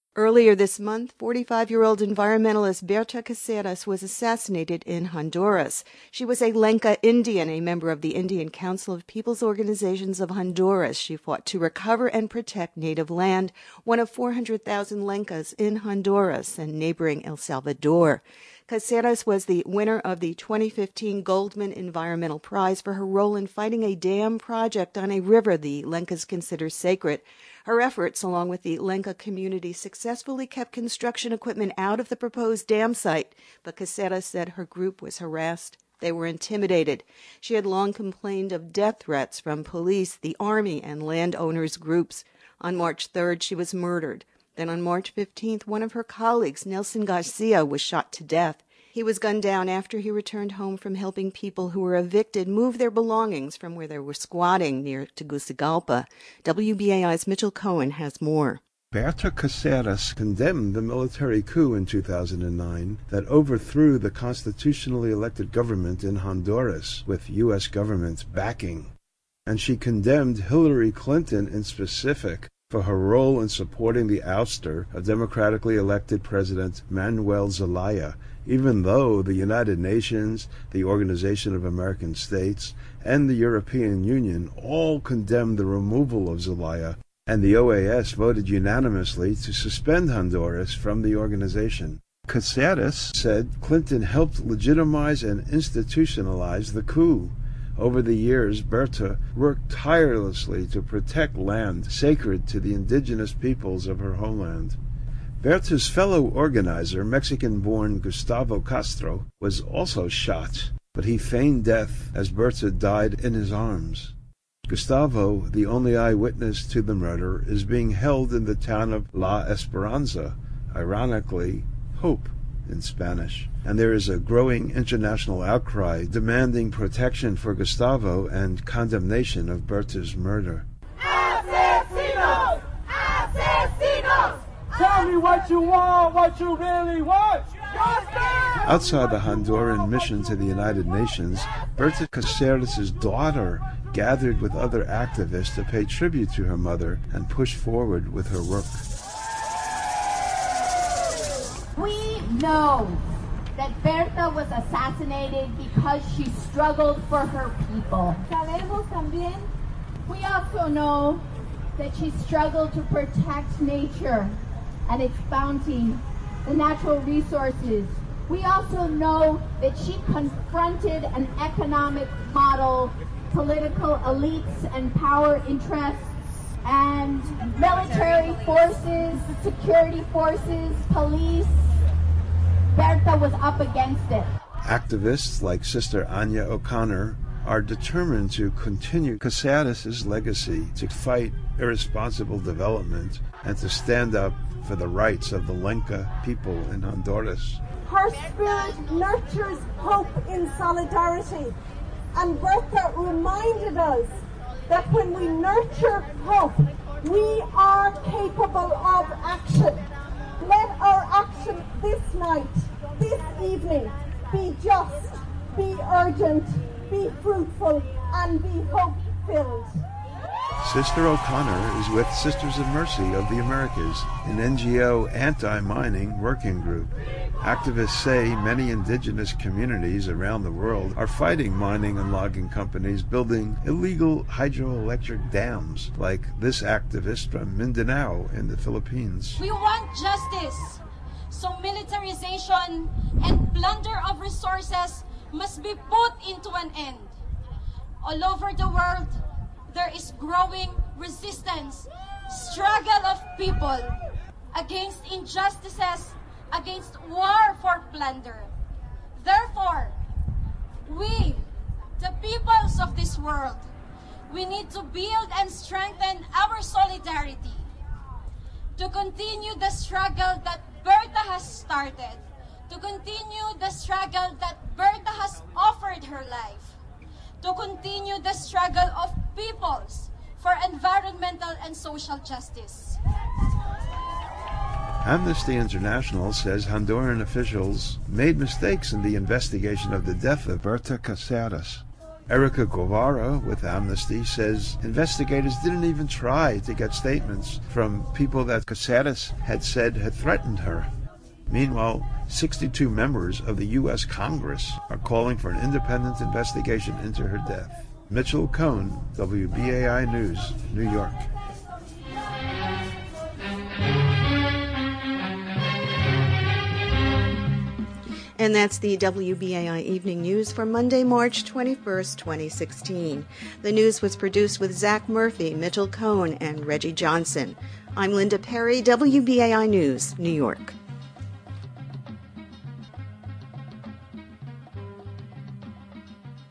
Earlier this month, 45-year-old environmentalist Berta Cáceres was assassinated in Honduras. She was a Lenca Indian, a member of the Indian Council of Peoples Organizations of Honduras. She fought to recover and protect native land, one of 400,000 Lencas in Honduras and neighboring El Salvador. Cáceres was the winner of the 2015 Goldman Environmental Prize for her role in fighting a dam project on a river the Lencas consider sacred. Her efforts, along with the Lenca community, successfully kept construction equipment out of the proposed dam site, but Cáceres said her group was harassed. They were intimidated. She had long complained of death threats from police, the army, and landowners' groups. On March 3rd, she was murdered. Then on March 15th, one of her colleagues, Nelson Garcia, was shot to death. He was gunned down after he returned home from helping people who were evicted move their belongings from where they were squatting near Tegucigalpa. WBAI's Mitchell Cohen has more. Berta Cáceres condemned the military coup in 2009 that overthrew the constitutionally elected government in Honduras with U.S. government backing. And she condemned Hillary Clinton in specific for her role in supporting the ouster of democratically elected President Manuel Zelaya, even though the United Nations, the Organization of American States, and the European Union all condemned the removal of Zelaya, and the OAS voted unanimously to suspend Honduras from the organization. Cáceres said Clinton helped legitimize and institutionalize the coup. Over the years, Berta worked tirelessly to protect land sacred to the indigenous peoples of her homeland. Berta's fellow organizer, Mexican-born Gustavo Castro, was also shot, but he feigned death as Berta died in his arms. Gustavo, the only eyewitness to the murder, is being held in the town of La Esperanza, ironically, Hope in Spanish, and there is a growing international outcry demanding protection for Gustavo and condemnation of Berta's murder. Asesinos! Asesinos! Tell me what you want, what you really want! Outside the Honduran mission to the United Nations, Berta Cáceres' daughter gathered with other activists to pay tribute to her mother and push forward with her work. We know that Berta was assassinated because she struggled for her people. Sabemos también. We also know that she struggled to protect nature and its bounty, the natural resources. We also know that she confronted an economic model, political elites and power interests, and military forces, security forces, police. Berta was up against it. Activists like Sister Anya O'Connor are determined to continue Cáceres' legacy to fight irresponsible development and to stand up for the rights of the Lenca people in Honduras. Her spirit nurtures hope in solidarity, and Berta reminded us that when we nurture hope, we are capable of action. Let our action this night, this evening, be just, be urgent, be fruitful, and be hope-filled. Sister O'Connor is with Sisters of Mercy of the Americas, an NGO anti-mining working group. Activists say many indigenous communities around the world are fighting mining and logging companies building illegal hydroelectric dams, like this activist from Mindanao in the Philippines. We want justice, so militarization and plunder of resources must be put into an end. All over the world, there is growing resistance, struggle of people against injustices, against war for plunder. Therefore, we, the peoples of this world, we need to build and strengthen our solidarity to continue the struggle that Berta has started, to continue the struggle that Berta has offered her life, to continue the struggle of peoples for environmental and social justice. Amnesty International says Honduran officials made mistakes in the investigation of the death of Berta Cáceres. Erica Guevara with Amnesty says investigators didn't even try to get statements from people that Caceres had said had threatened her. Meanwhile, 62 members of the U.S. Congress are calling for an independent investigation into her death. Mitchell Cohn, WBAI News, New York. And that's the WBAI Evening News for Monday, March 21st, 2016. The news was produced with Zach Murphy, Mitchell Cohn, and Reggie Johnson. I'm Linda Perry, WBAI News, New York.